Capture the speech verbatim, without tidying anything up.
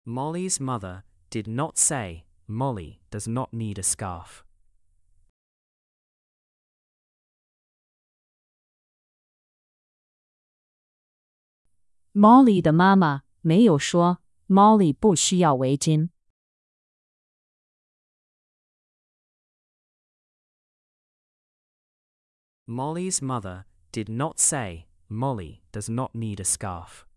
Molly's mother did not say Molly does not need a scarf. Molly 的妈妈没有说 Molly 不需要围巾。 Molly's mother did not say Molly does not need a scarf.